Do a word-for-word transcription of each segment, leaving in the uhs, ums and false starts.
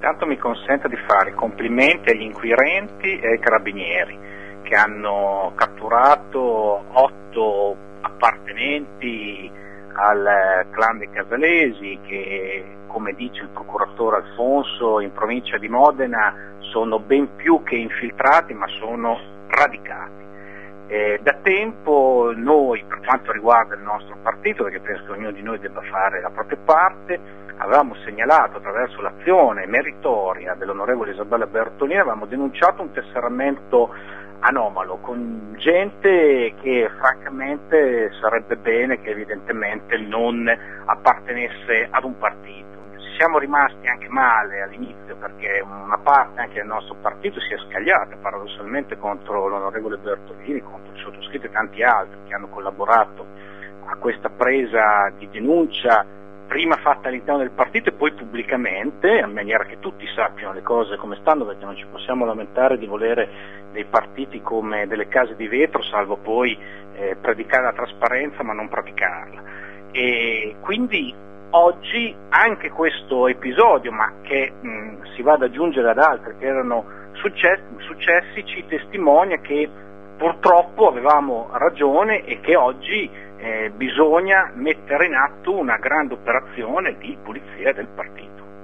intanto mi consenta di fare i complimenti agli inquirenti e ai carabinieri che hanno catturato otto appartenenti al clan dei Casalesi che, come dice il procuratore Alfonso, in provincia di Modena sono ben più che infiltrati, ma sono radicati. Eh, da tempo noi, per quanto riguarda il nostro partito, perché penso che ognuno di noi debba fare la propria parte, avevamo segnalato attraverso l'azione meritoria dell'onorevole Isabella Bertolini, avevamo denunciato un tesseramento anomalo con gente che francamente sarebbe bene che evidentemente non appartenesse ad un partito. Siamo rimasti anche male all'inizio perché una parte anche del nostro partito si è scagliata paradossalmente contro l'onorevole Bertolini, contro il sottoscritto e tanti altri che hanno collaborato a questa presa di denuncia, prima fatta all'interno del partito e poi pubblicamente, in maniera che tutti sappiano le cose come stanno, perché non ci possiamo lamentare di volere dei partiti come delle case di vetro, salvo poi eh, predicare la trasparenza ma non praticarla. E quindi oggi anche questo episodio, ma che mh, si va ad aggiungere ad altri che erano successi, successi, ci testimonia che purtroppo avevamo ragione e che oggi eh, bisogna mettere in atto una grande operazione di pulizia del partito.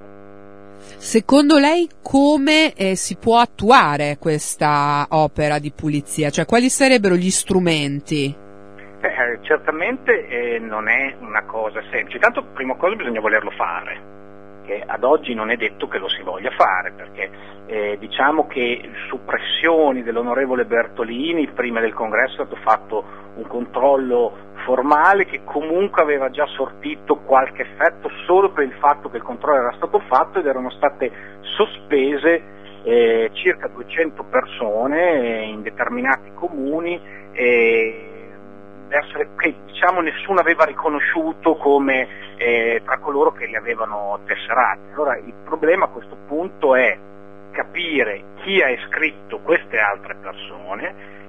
Secondo lei come eh, si può attuare questa opera di pulizia? Cioè quali sarebbero gli strumenti? Eh, certamente eh, non è una cosa semplice, tanto prima cosa bisogna volerlo fare, che ad oggi non è detto che lo si voglia fare, perché eh, diciamo che su pressioni dell'onorevole Bertolini prima del congresso è stato fatto un controllo formale che comunque aveva già sortito qualche effetto solo per il fatto che il controllo era stato fatto ed erano state sospese eh, circa duecento persone in determinati comuni eh, che diciamo nessuno aveva riconosciuto come eh, tra coloro che li avevano tesserati. Allora il problema a questo punto è capire chi ha iscritto queste altre persone,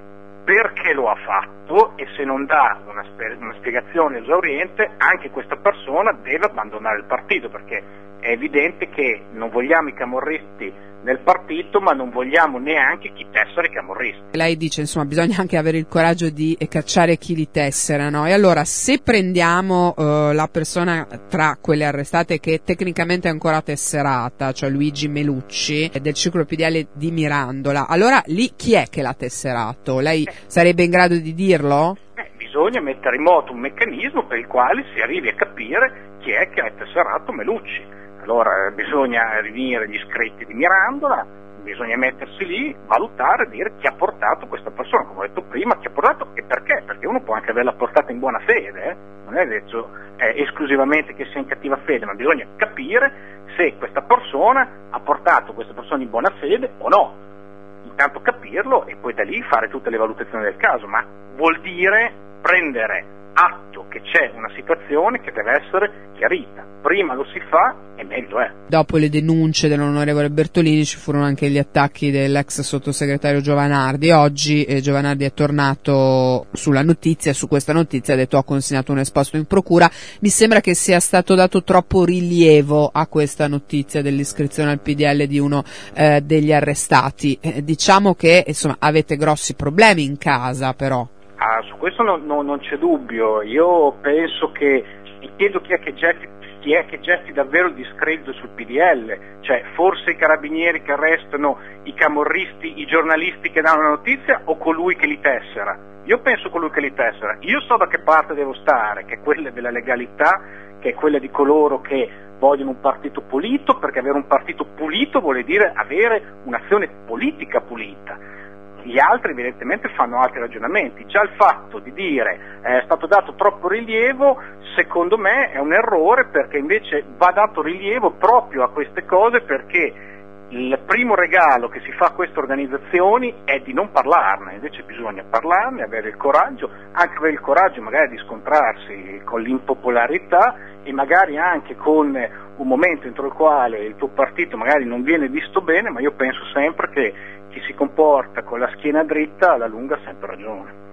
perché lo ha fatto e se non dà una, spe- una spiegazione esauriente anche questa persona deve abbandonare il partito, perché è evidente che non vogliamo i camorristi nel partito, ma non vogliamo neanche chi tessera i camorristi. Lei dice, insomma, bisogna anche avere il coraggio di cacciare chi li tessera, no? E allora, se prendiamo uh, la persona tra quelle arrestate che tecnicamente è ancora tesserata, cioè Luigi Melucci, del Circolo P D L di Mirandola, allora lì chi è che l'ha tesserato? Lei eh. sarebbe in grado di dirlo? Eh, bisogna mettere in moto un meccanismo per il quale si arrivi a capire chi è che ha tesserato Melucci. Allora bisogna riunire gli iscritti di Mirandola, bisogna mettersi lì, valutare e dire chi ha portato questa persona, come ho detto prima, chi ha portato e perché, perché uno può anche averla portata in buona fede, eh? Non è detto eh, esclusivamente che sia in cattiva fede, ma bisogna capire se questa persona ha portato questa persona in buona fede o no. Intanto capirlo e poi da lì fare tutte le valutazioni del caso, ma vuol dire prendere atto che c'è una situazione che deve essere chiarita. Prima lo si fa e meglio è. Dopo le denunce dell'onorevole Bertolini ci furono anche gli attacchi dell'ex sottosegretario Giovanardi. Oggi eh, Giovanardi è tornato sulla notizia e su questa notizia ha detto ho consegnato un esposto in procura. Mi sembra che sia stato dato troppo rilievo a questa notizia dell'iscrizione al P D L di uno eh, degli arrestati. Eh, diciamo che insomma avete grossi problemi in casa però. Ah, su questo no, no, non c'è dubbio. Io penso che mi chiedo chi è che getti, chi è che getti davvero il discredito sul P D L, cioè forse i carabinieri che arrestano i camorristi, i giornalisti che danno la notizia o colui che li tessera? Io penso colui che li tessera. Io so da che parte devo stare, che è quella della legalità, che è quella di coloro che vogliono un partito pulito, perché avere un partito pulito vuol dire avere un'azione politica pulita. Gli altri evidentemente fanno altri ragionamenti. Già il fatto di dire eh, è stato dato troppo rilievo secondo me è un errore, perché invece va dato rilievo proprio a queste cose, perché il primo regalo che si fa a queste organizzazioni è di non parlarne, invece bisogna parlarne, avere il coraggio, anche avere il coraggio magari di scontrarsi con l'impopolarità e magari anche con un momento entro il quale il tuo partito magari non viene visto bene, ma io penso sempre che chi si comporta con la schiena dritta alla lunga ha sempre ragione.